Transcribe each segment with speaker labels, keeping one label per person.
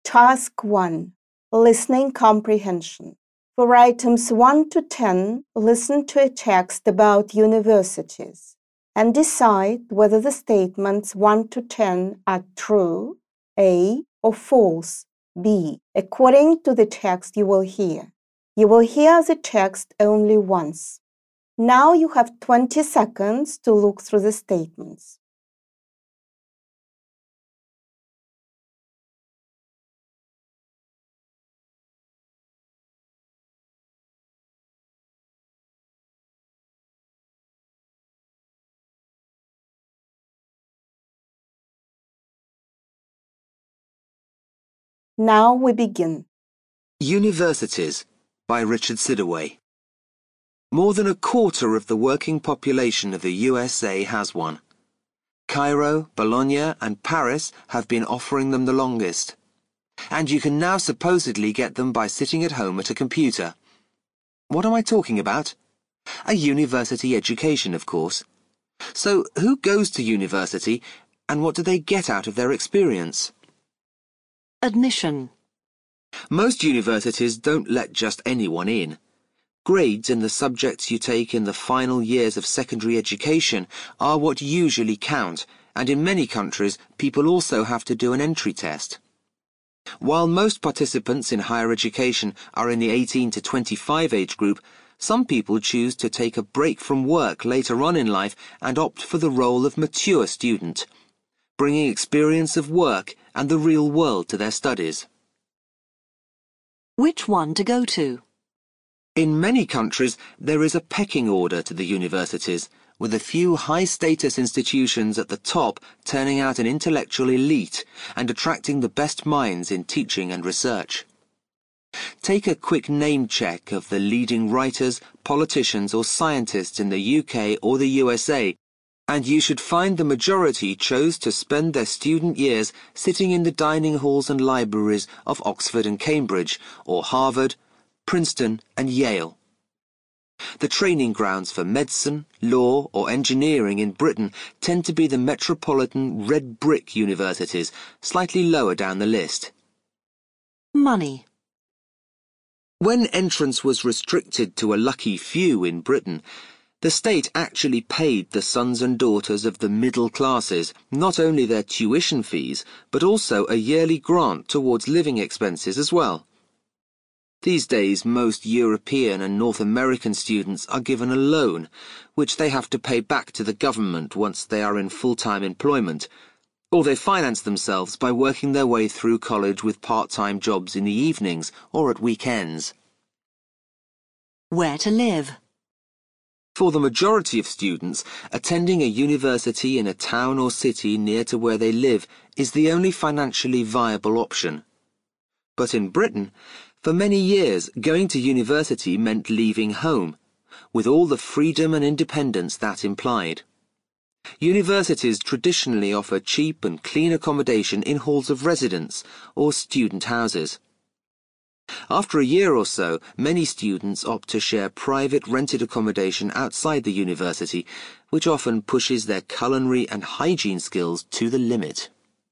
Speaker 1: Task 1. Listening comprehension. For items 1 to 10, listen to a text about universities and decide whether the statements 1 to 10 are true, A, or false, B, according to the text you will hear. You will hear the text only once. Now you have 20 seconds to look through the statements. Now we begin.
Speaker 2: Universities by Richard Sidaway. More than a quarter of the working population of the USA has one. Cairo, Bologna, and Paris have been offering them the longest. And you can now supposedly get them by sitting at home at a computer. What am I talking about? A university education, of course. So who goes to university, and what do they get out of their experience?
Speaker 3: Admission.
Speaker 2: Most universities don't let just anyone in. Grades in the subjects you take in the final years of secondary education are what usually count, and in many countries people also have to do an entry test. While most participants in higher education are in the 18 to 25 age group, some people choose to take a break from work later on in life and opt for the role of mature student, bringing experience of work and the real world to their studies.
Speaker 3: Which one to go to?
Speaker 2: In many countries, there is a pecking order to the universities, with a few high-status institutions at the top turning out an intellectual elite and attracting the best minds in teaching and research. Take a quick name check of the leading writers, politicians or scientists in the UK or the USA, and you should find the majority chose to spend their student years sitting in the dining halls and libraries of Oxford and Cambridge, or Harvard, Princeton and Yale. The training grounds for medicine, law or engineering in Britain tend to be the metropolitan red brick universities, slightly lower down the list.
Speaker 3: Money.
Speaker 2: When entrance was restricted to a lucky few in Britain, the state actually paid the sons and daughters of the middle classes not only their tuition fees, but also a yearly grant towards living expenses as well. These days, most European and North American students are given a loan, which they have to pay back to the government once they are in full-time employment, or they finance themselves by working their way through college with part-time jobs in the evenings or at weekends.
Speaker 3: Where to live.
Speaker 2: For the majority of students, attending a university in a town or city near to where they live is the only financially viable option. But in Britain, for many years, going to university meant leaving home, with all the freedom and independence that implied. Universities traditionally offer cheap and clean accommodation in halls of residence or student houses. After a year or so, many students opt to share private rented accommodation outside the university, which often pushes their culinary and hygiene skills to the limit.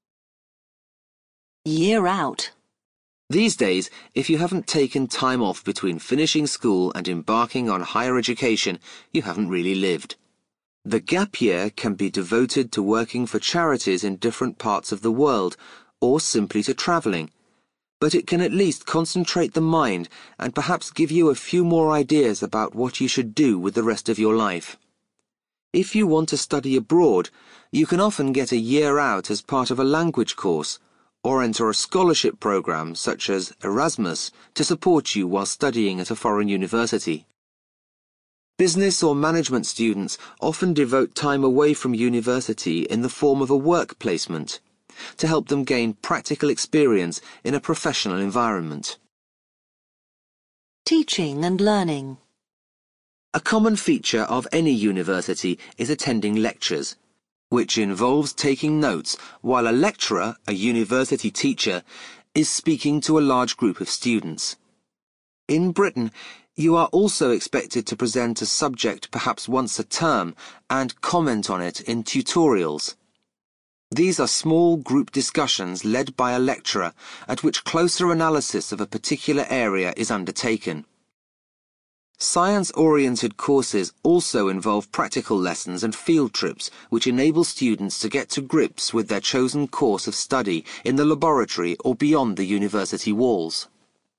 Speaker 3: Year out.
Speaker 2: These days, if you haven't taken time off between finishing school and embarking on higher education, you haven't really lived. The gap year can be devoted to working for charities in different parts of the world, or simply to travelling. But it can at least concentrate the mind and perhaps give you a few more ideas about what you should do with the rest of your life. If you want to study abroad, you can often get a year out as part of a language course, or enter a scholarship program such as Erasmus to support you while studying at a foreign university. Business or management students often devote time away from university in the form of a work placement, to help them gain practical experience in a professional environment.
Speaker 3: Teaching and learning.
Speaker 2: A common feature of any university is attending lectures, which involves taking notes while a lecturer, a university teacher, is speaking to a large group of students. In Britain, you are also expected to present a subject perhaps once a term and comment on it in tutorials. These are small group discussions led by a lecturer at which closer analysis of a particular area is undertaken. Science-oriented courses also involve practical lessons and field trips which enable students to get to grips with their chosen course of study in the laboratory or beyond the university walls.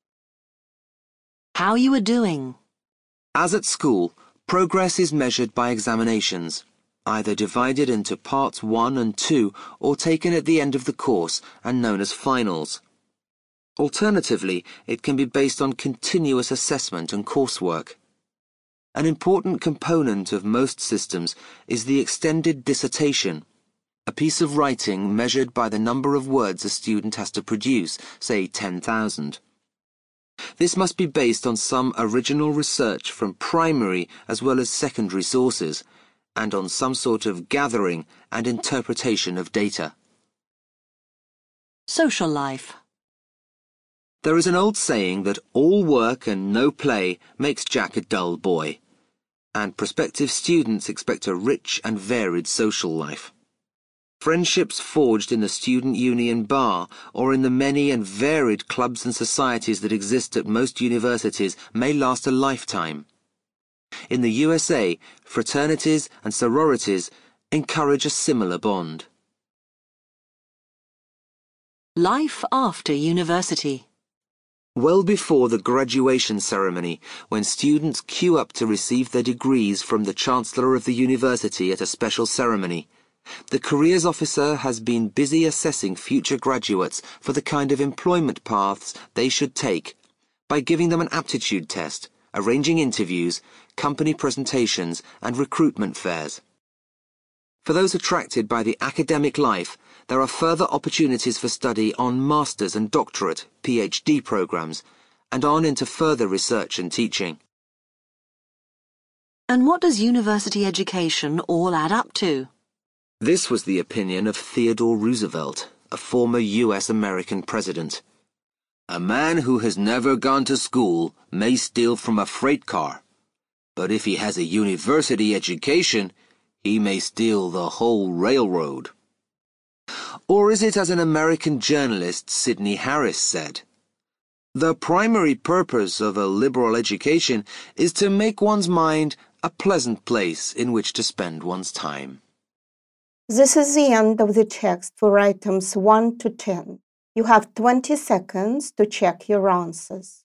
Speaker 3: How you are doing.
Speaker 2: As at school, progress is measured by examinations, either divided into parts 1 and 2 or taken at the end of the course and known as finals. Alternatively, it can be based on continuous assessment and coursework. An important component of most systems is the extended dissertation, a piece of writing measured by the number of words a student has to produce, say 10,000. This must be based on some original research from primary as well as secondary sources, and on some sort of gathering and interpretation of data.
Speaker 3: Social life.
Speaker 2: There is an old saying that all work and no play makes Jack a dull boy, and prospective students expect a rich and varied social life. Friendships forged in the student union bar or in the many and varied clubs and societies that exist at most universities may last a lifetime. In the USA, fraternities and sororities encourage a similar bond.
Speaker 3: Life after university.
Speaker 2: Well before the graduation ceremony, when students queue up to receive their degrees from the Chancellor of the university at a special ceremony, the careers officer has been busy assessing future graduates for the kind of employment paths they should take by giving them an aptitude test, arranging interviews, company presentations, and recruitment fairs. For those attracted by the academic life, there are further opportunities for study on master's and doctorate, PhD programs, and on into further research and teaching.
Speaker 3: And what does university education all add up to?
Speaker 2: This was the opinion of Theodore Roosevelt, a former US-American president. A man who has never gone to school may steal from a freight car, but if he has a university education, he may steal the whole railroad. Or is it as an American journalist, Sidney Harris, said, "The primary purpose of a liberal education is to make one's mind a pleasant place in which to spend one's time."
Speaker 1: This is the end of the text for items 1 to 10. You have 20 seconds to check your answers.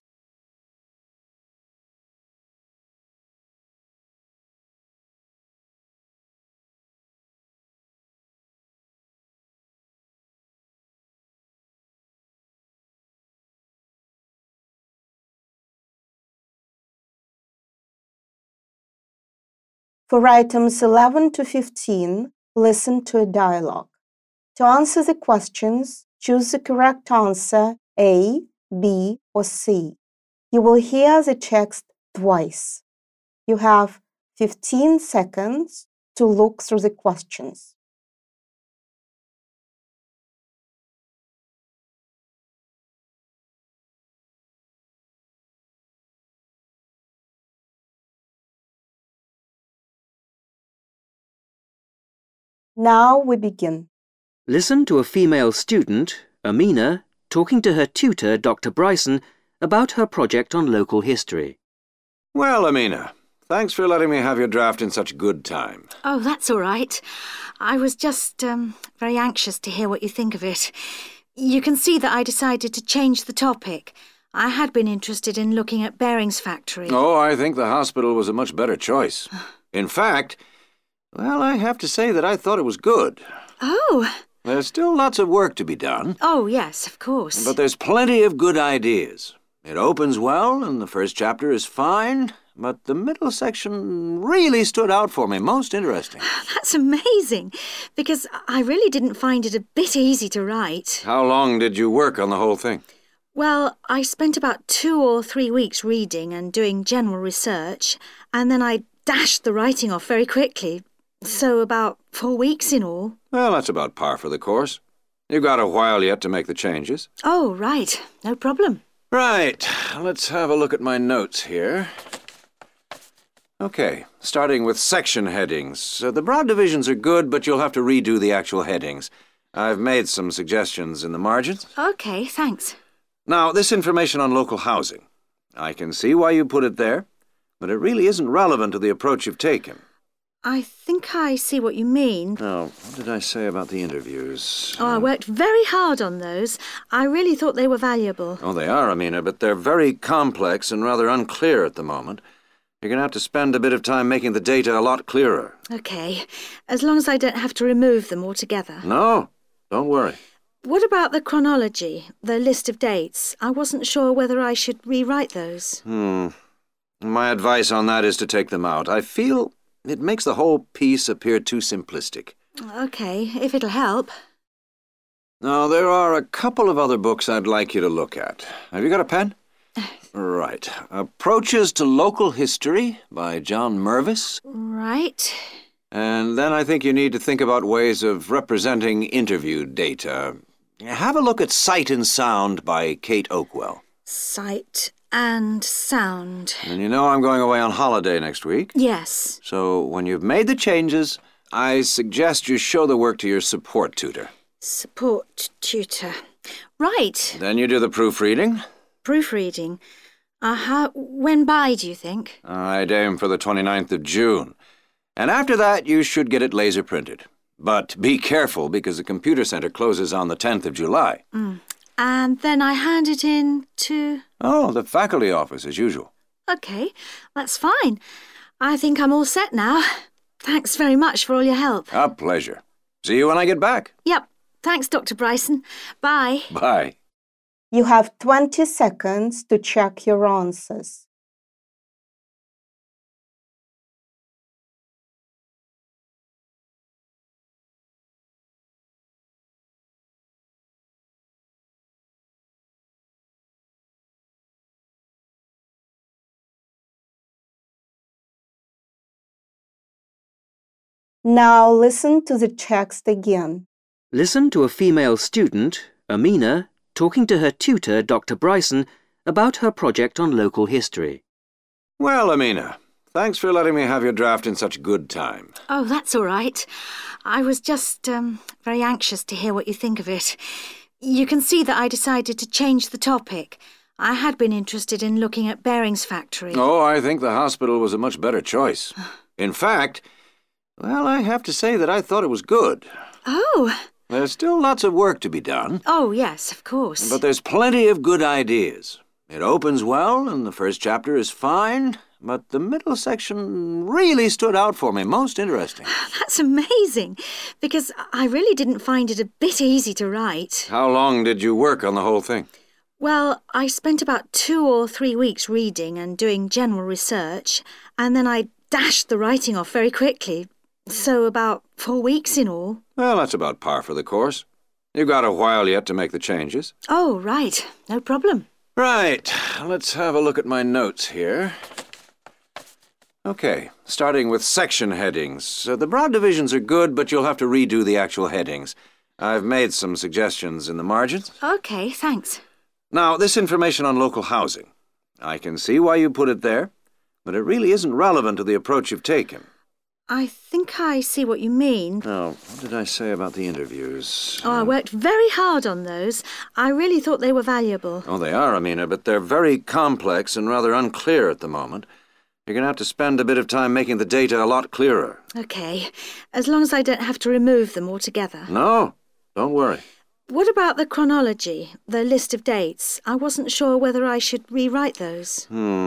Speaker 1: For items 11 to 15, listen to a dialogue. To answer the questions, choose the correct answer A, B, or C. You will hear the text twice. You have 15 seconds to look through the questions. Now we begin.
Speaker 4: Listen to a female student, Amina, talking to her tutor, Dr. Bryson, about her project on local history.
Speaker 5: Well, Amina, thanks for letting me have your draft in such good time.
Speaker 6: Oh, that's all right. I was just very anxious to hear what you think of it. You can see that I decided to change the topic. I had been interested in looking at Bering's factory.
Speaker 5: Oh, I think the hospital was a much better choice. In fact, well, I have to say that I thought it was good.
Speaker 6: Oh.
Speaker 5: There's still lots of work to be done.
Speaker 6: Oh, yes, of course.
Speaker 5: But there's plenty of good ideas. It opens well, and the first chapter is fine, but the middle section really stood out for me. Most interesting.
Speaker 6: That's amazing, because I really didn't find it a bit easy to write.
Speaker 5: How long did you work on the whole thing?
Speaker 6: Well, I spent about 2 or 3 weeks reading and doing general research, and then I dashed the writing off very quickly. So about 4 weeks in all.
Speaker 5: Well, that's about par for the course. You've got a while yet to make the changes.
Speaker 6: Oh, right. No problem.
Speaker 5: Right. Let's have a look at my notes here. Okay, starting with section headings. The broad divisions are good, but you'll have to redo the actual headings. I've made some suggestions in the margins.
Speaker 6: OK, thanks.
Speaker 5: Now, this information on local housing. I can see why you put it there, but it really isn't relevant to the approach you've taken.
Speaker 6: I think I see what you mean.
Speaker 5: Now, what did I say about the interviews?
Speaker 6: I worked very hard on those. I really thought they were valuable.
Speaker 5: Oh, they are, Amina, but they're very complex and rather unclear at the moment. You're going to have to spend a bit of time making the data a lot clearer.
Speaker 6: OK, as long as I don't have to remove them altogether.
Speaker 5: No, don't worry.
Speaker 6: What about the chronology, the list of dates? I wasn't sure whether I should rewrite those.
Speaker 5: My advice on that is to take them out. I feel it makes the whole piece appear too simplistic.
Speaker 6: OK, if it'll help.
Speaker 5: Now, there are a couple of other books I'd like you to look at. Have you got a pen? Right. Approaches to Local History by John Mervis.
Speaker 6: Right.
Speaker 5: And then I think you need to think about ways of representing interview data. Have a look at Sight and Sound by Kate Oakwell.
Speaker 6: Sight and Sound.
Speaker 5: And you know I'm going away on holiday next week.
Speaker 6: Yes.
Speaker 5: So when you've made the changes, I suggest you show the work to your support tutor.
Speaker 6: Support tutor. Right.
Speaker 5: Then you do the proofreading.
Speaker 6: Proofreading. When by, do you think?
Speaker 5: I'd aim for the 29th of June. And after that, you should get it laser printed. But be careful, because the computer center closes on the 10th of July.
Speaker 6: And then I hand it in to...
Speaker 5: Oh, the faculty office, as usual.
Speaker 6: OK, that's fine. I think I'm all set now. Thanks very much for all your help.
Speaker 5: A pleasure. See you when I get back.
Speaker 6: Yep. Thanks, Dr. Bryson. Bye.
Speaker 5: Bye.
Speaker 1: You have 20 seconds to check your answers. Now listen to the text again.
Speaker 4: Listen to a female student, Amina, talking to her tutor, Dr. Bryson, about her project on local history.
Speaker 5: Well, Amina, thanks for letting me have your draft in such good time.
Speaker 6: Oh, that's all right. I was just very anxious to hear what you think of it. You can see that I decided to change the topic. I had been interested in looking at Bering's factory.
Speaker 5: Oh, I think the hospital was a much better choice. In fact, well, I have to say that I thought it was good.
Speaker 6: Oh.
Speaker 5: There's still lots of work to be done.
Speaker 6: Oh, yes, of course.
Speaker 5: But there's plenty of good ideas. It opens well, and the first chapter is fine, but the middle section really stood out for me, most interesting.
Speaker 6: That's amazing, because I really didn't find it a bit easy to write.
Speaker 5: How long did you work on the whole thing?
Speaker 6: Well, I spent about 2 or 3 weeks reading and doing general research, and then I dashed the writing off very quickly. So about 4 weeks in all.
Speaker 5: Well, that's about par for the course. You've got a while yet to make the changes.
Speaker 6: Oh, right. No problem.
Speaker 5: Right. Let's have a look at my notes here. Okay, starting with section headings. The broad divisions are good, but you'll have to redo the actual headings. I've made some suggestions in the margins.
Speaker 6: OK, thanks.
Speaker 5: Now, this information on local housing. I can see why you put it there, but it really isn't relevant to the approach you've taken.
Speaker 6: I think I see what you mean.
Speaker 5: Now, what did I say about the interviews?
Speaker 6: I worked very hard on those. I really thought they were valuable.
Speaker 5: Oh, they are, Amina, but they're very complex and rather unclear at the moment. You're going to have to spend a bit of time making the data a lot clearer.
Speaker 6: OK, as long as I don't have to remove them altogether.
Speaker 5: No, don't worry.
Speaker 6: What about the chronology, the list of dates? I wasn't sure whether I should rewrite those.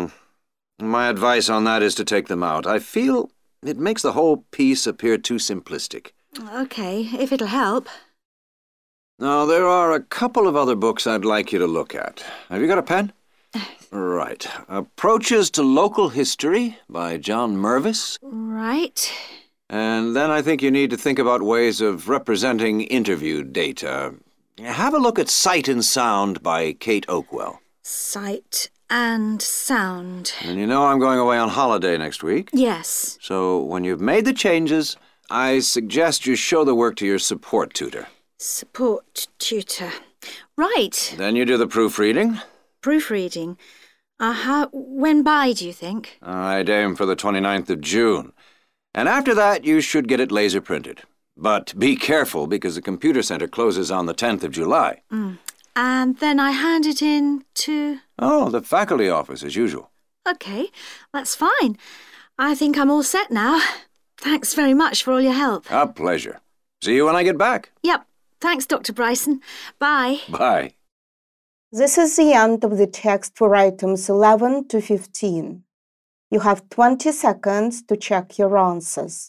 Speaker 5: My advice on that is to take them out. I feel it makes the whole piece appear too simplistic.
Speaker 6: OK, if it'll help.
Speaker 5: Now, there are a couple of other books I'd like you to look at. Have you got a pen? Right. Approaches to Local History by John Mervis.
Speaker 6: Right.
Speaker 5: And then I think you need to think about ways of representing interview data. Have a look at Sight and Sound by Kate Oakwell.
Speaker 6: Sight and Sound.
Speaker 5: And you know I'm going away on holiday next week.
Speaker 6: Yes.
Speaker 5: So when you've made the changes, I suggest you show the work to your support tutor.
Speaker 6: Support tutor. Right.
Speaker 5: Then you do the proofreading.
Speaker 6: Proofreading. When by, do you think?
Speaker 5: I'd aim for the 29th of June. And after that, you should get it laser printed. But be careful because the computer center closes on the 10th of July.
Speaker 6: And then I hand it in to...
Speaker 5: Oh, the faculty office as usual.
Speaker 6: OK, that's fine. I think I'm all set now. Thanks very much for all your help.
Speaker 5: A pleasure. See you when I get back.
Speaker 6: Yep. Thanks, Dr. Bryson. Bye.
Speaker 5: Bye.
Speaker 1: This is the end of the text for items 11 to 15. You have 20 seconds to check your answers.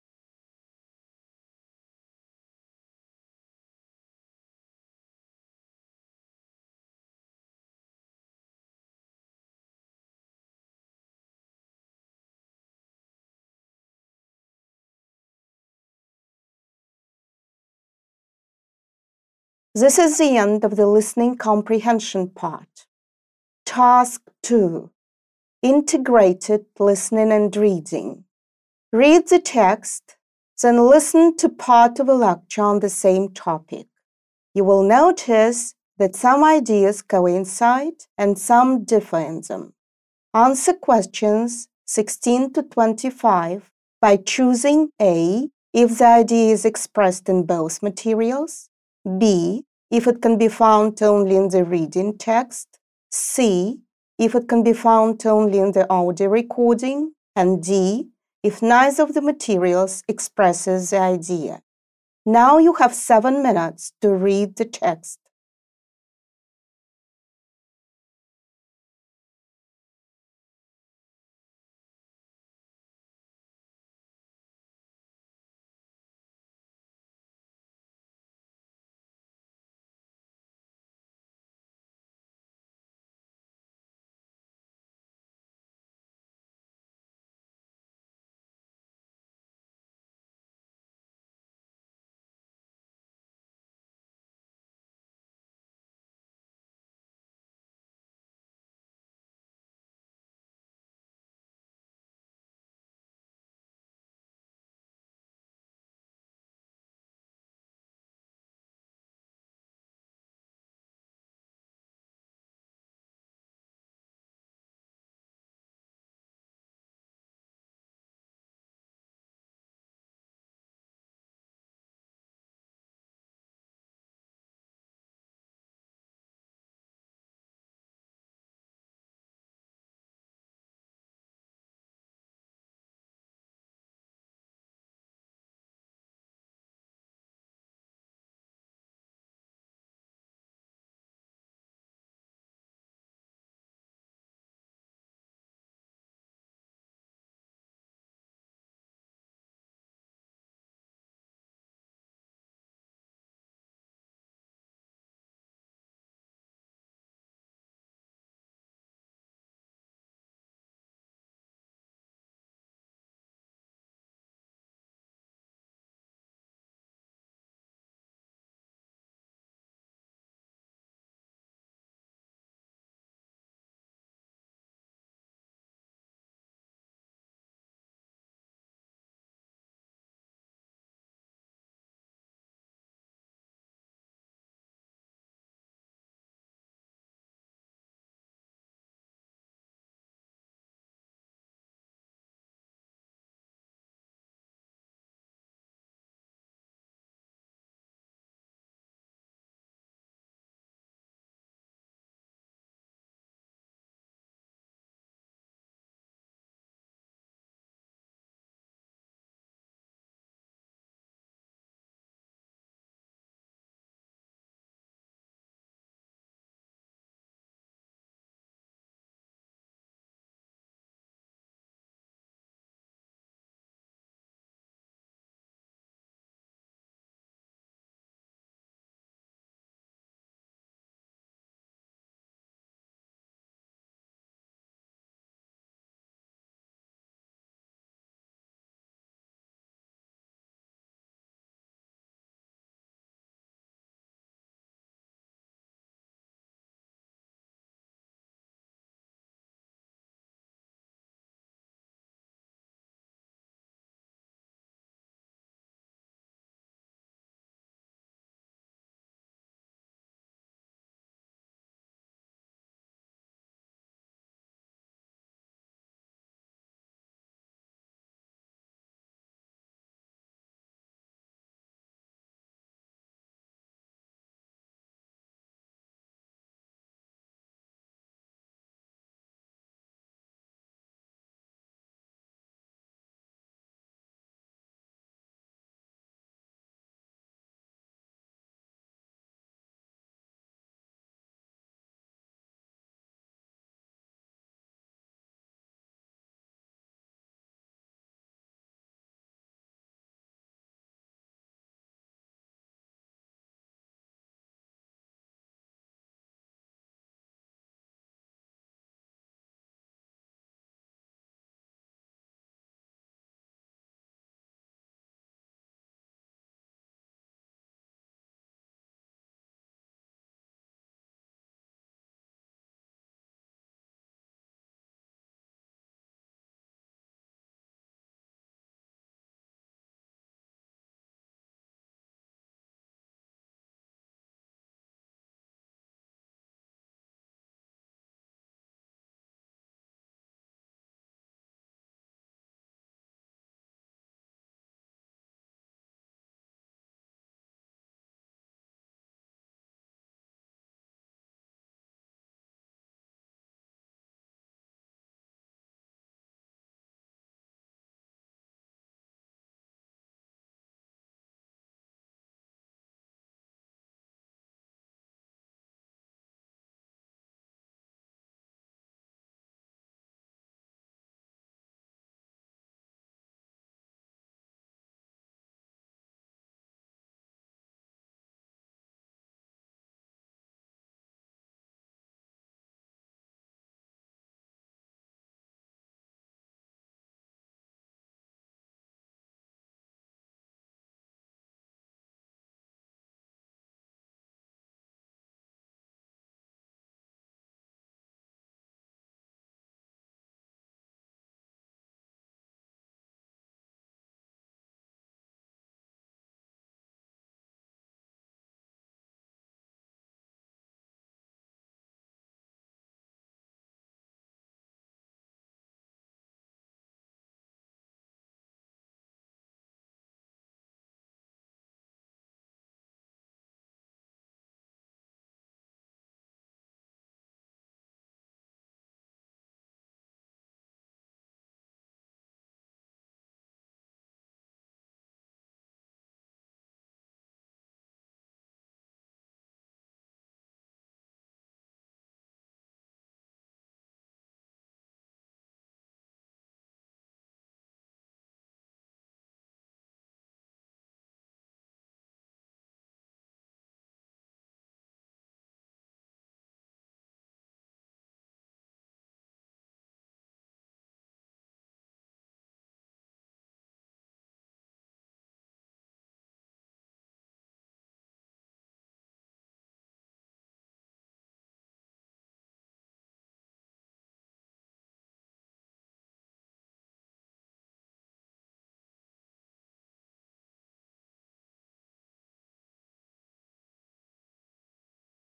Speaker 1: This is the end of the listening comprehension part. Task 2. Integrated listening and reading. Read the text, then listen to part of a lecture on the same topic. You will notice that some ideas coincide and some differ in them. Answer questions 16 to 25 by choosing A, if the idea is expressed in both materials, B, if it can be found only in the reading text, C, if it can be found only in the audio recording, and D, if neither of the materials expresses the idea. Now you have 7 minutes to read the text.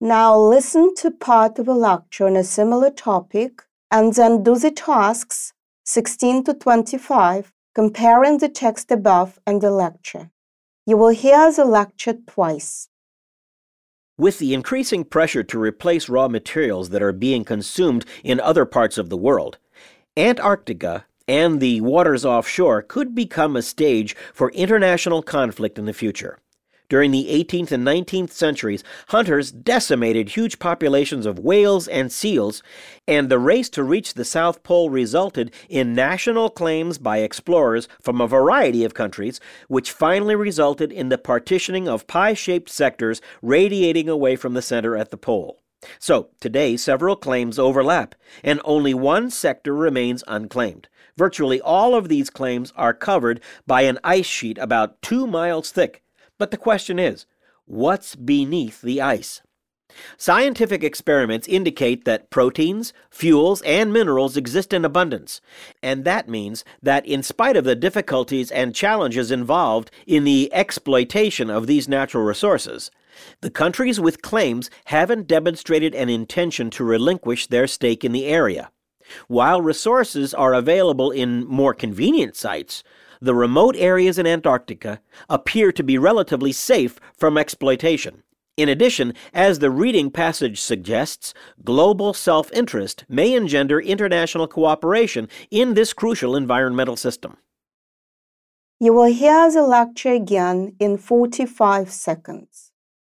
Speaker 1: Now listen to part of a lecture on a similar topic and then do the tasks 16 to 25, comparing the text above and the lecture. You will hear the lecture twice.
Speaker 7: With the increasing pressure to replace raw materials that are being consumed in other parts of the world, Antarctica and the waters offshore could become a stage for international conflict in the future. During the 18th and 19th centuries, hunters decimated huge populations of whales and seals, and the race to reach the South Pole resulted in national claims by explorers from a variety of countries, which finally resulted in the partitioning of pie-shaped sectors radiating away from the center at the pole. So, today, several claims overlap, and only one sector remains unclaimed. Virtually all of these claims are covered by an ice sheet about 2 miles thick. But the question is, what's beneath the ice? Scientific experiments indicate that proteins, fuels, and minerals exist in abundance, and that means that in spite of the difficulties and challenges involved in the exploitation of these natural resources, the countries with claims haven't demonstrated an intention to relinquish their stake in the area. While resources are available in more convenient sites, the remote areas in Antarctica appear to be relatively safe from exploitation. In addition, as the reading passage suggests, global self-interest may engender international cooperation in this crucial environmental system.
Speaker 1: You will hear the lecture again in 45 seconds.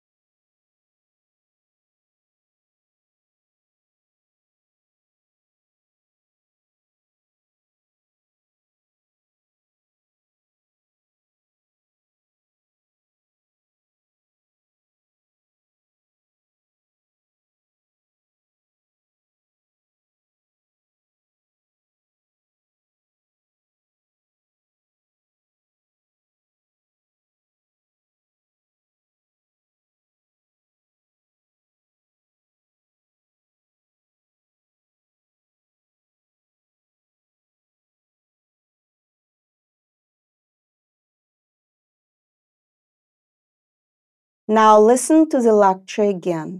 Speaker 1: Now listen to the lecture again.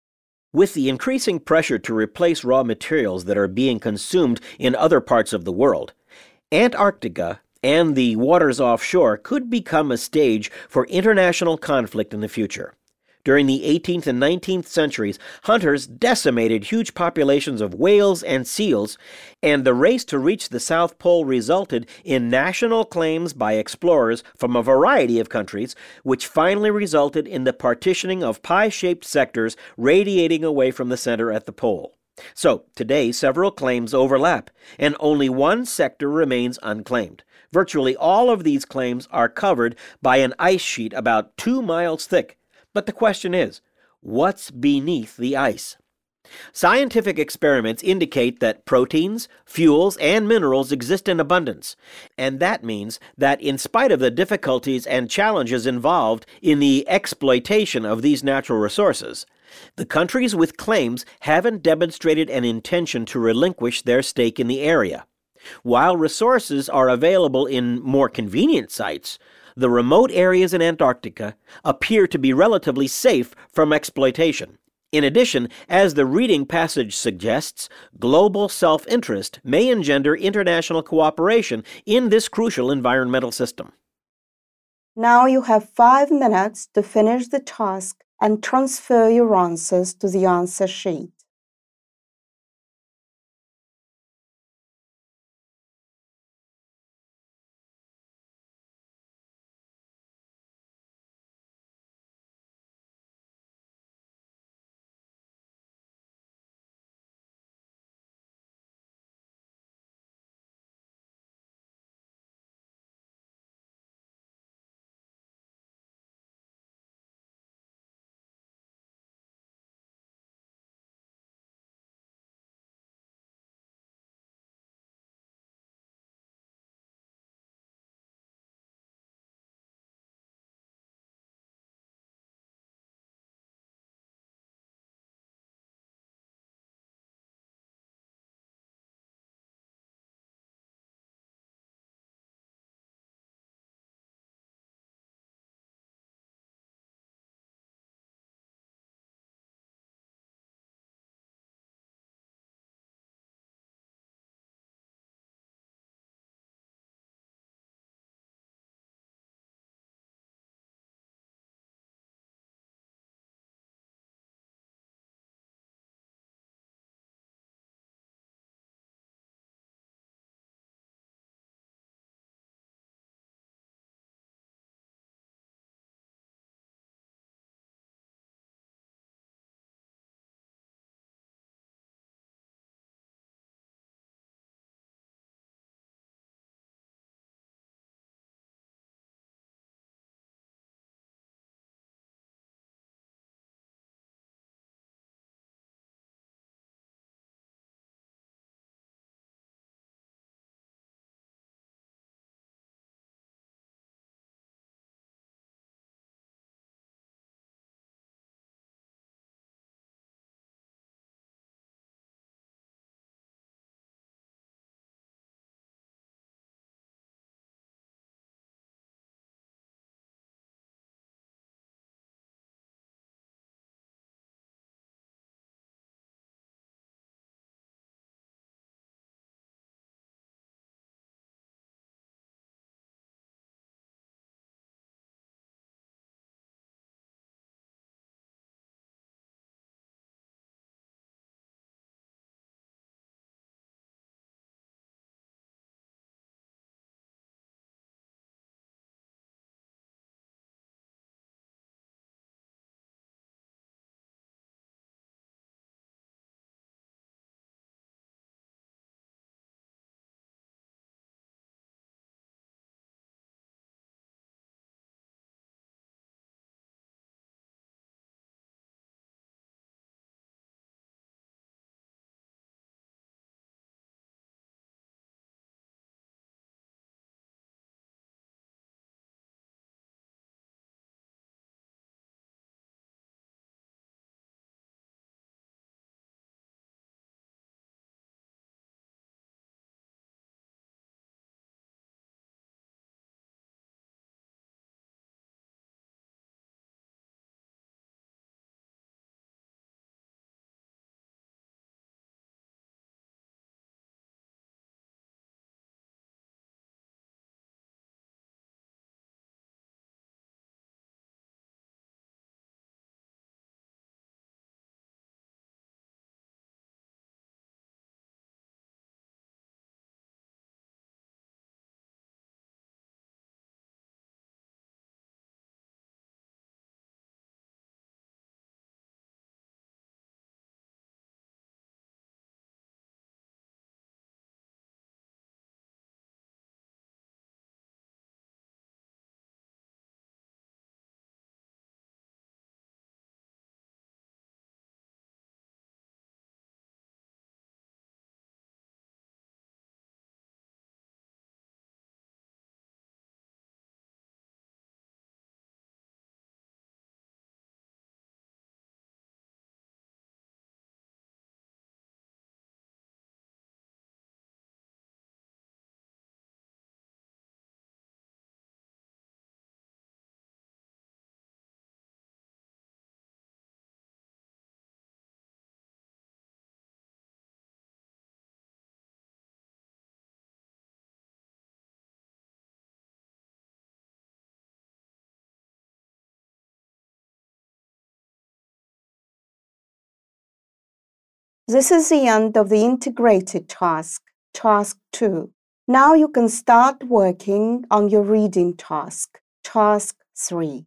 Speaker 7: With the increasing pressure to replace raw materials that are being consumed in other parts of the world, Antarctica and the waters offshore could become a stage for international conflict in the future. During the 18th and 19th centuries, hunters decimated huge populations of whales and seals, and the race to reach the South Pole resulted in national claims by explorers from a variety of countries, which finally resulted in the partitioning of pie-shaped sectors radiating away from the center at the pole. So, today, several claims overlap, and only one sector remains unclaimed. Virtually all of these claims are covered by an ice sheet about 2 miles thick. But the question is, what's beneath the ice? Scientific experiments indicate that proteins, fuels, and minerals exist in abundance, and that means that in spite of the difficulties and challenges involved in the exploitation of these natural resources, the countries with claims haven't demonstrated an intention to relinquish their stake in the area. While resources are available in more convenient sites, the remote areas in Antarctica appear to be relatively safe from exploitation. In addition, as the reading passage suggests, global self-interest may engender international cooperation in this crucial environmental system.
Speaker 1: Now you have 5 minutes to finish the task and transfer your answers to the answer sheet. This is the end of the integrated task, Task 2. Now you can start working on your reading task, Task 3.